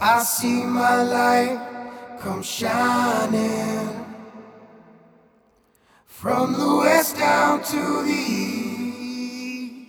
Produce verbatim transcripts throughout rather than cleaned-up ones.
I see my light come shining from the west down to the east.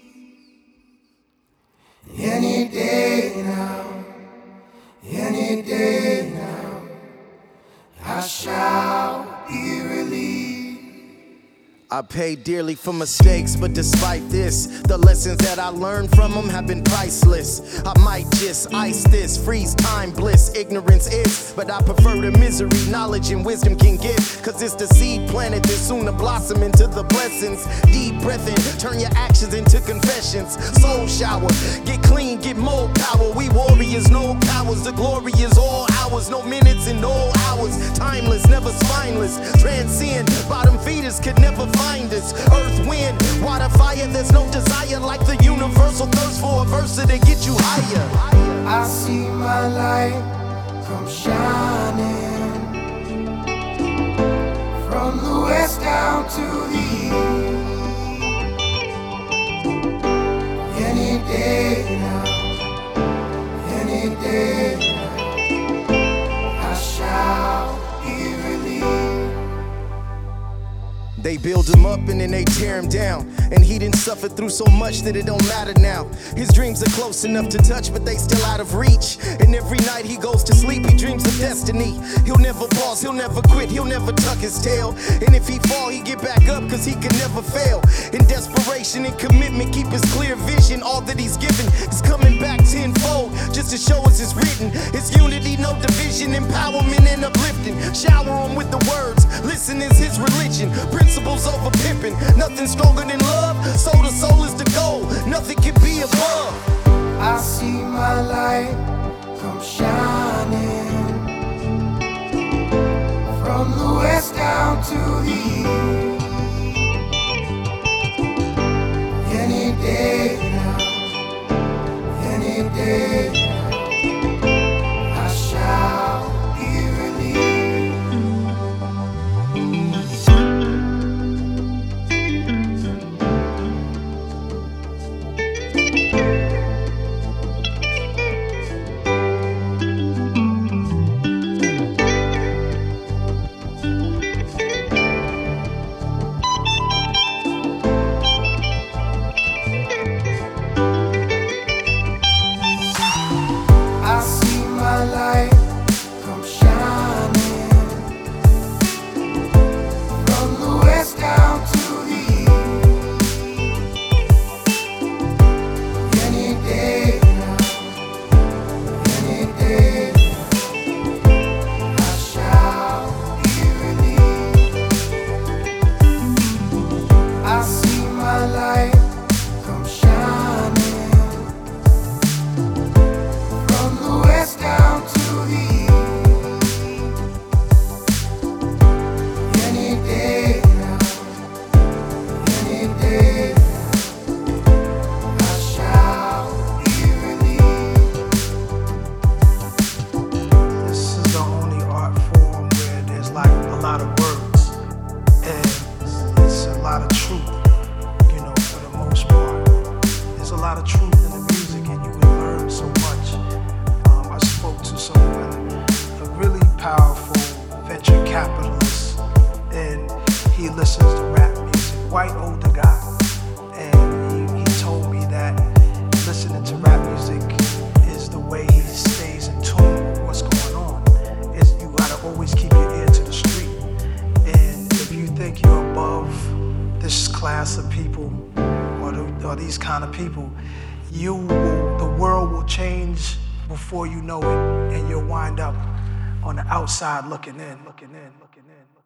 Any day now, any day now, I shall be released. I paid dearly for mistakes, but despite this, the lessons that I learned from them have been priceless. I might just ice this, freeze time bliss. Ignorance is, but I prefer the misery knowledge and wisdom can give. Cause it's the seed planted that's soon to blossom into the blessings. Deep breath in, turn your actions into confessions. Soul shower, get clean, get more power. We warriors, no cowards, the glory is all ours. No minutes and no hours, timeless, never spineless. Transcend, bottom feeders could never find us. Earth, wind, water, fire, there's no desire like the universal thirst for a verse to get you higher. I see my light come shining from the west down to the east. Any day now, any day now, I shall be released. They build him up and then they tear him down. And he didn't suffer through so much that it don't matter now. His dreams are close enough to touch, but they still out of reach. And every night he goes to sleep, he dreams of destiny. He'll never pause, he'll never quit, he'll never tuck his tail. And if he fall, he get back up, cause he can never fail. In desperation and commitment, keep his clear vision. All that he's given is coming back tenfold, just to show us it's written. It's unity, no division, empowerment and uplifting. Shower him with the words, listen is his religion. Principles over pimping, nothing stronger than love. Soul to soul is the goal, nothing can be above. I see my light come shining from the west down to the east. Any day now, any day now, I shall be released. I see my light come shining from the west down to the east. Any day now, any day now, I shall be released. I see my light come shining from the west down to the east. Any day now, any day now, I shall be released. This is the only art form where there's like a lot of words and it's a lot of truth, you know, for the most part. There's a lot of truth in the music and you can learn so much. Um, I spoke to someone, a really powerful venture capitalist, and he listens to rap music, white older guy, and he, he told me that listening to rap music is the way he stays in tune with what's going on. It's, you gotta always keep your ear to the street, and if you think you're above this class of people or, the, or these kind of people, you will, the world will change before you know it, and you'll wind up on the outside looking in, looking in, looking in.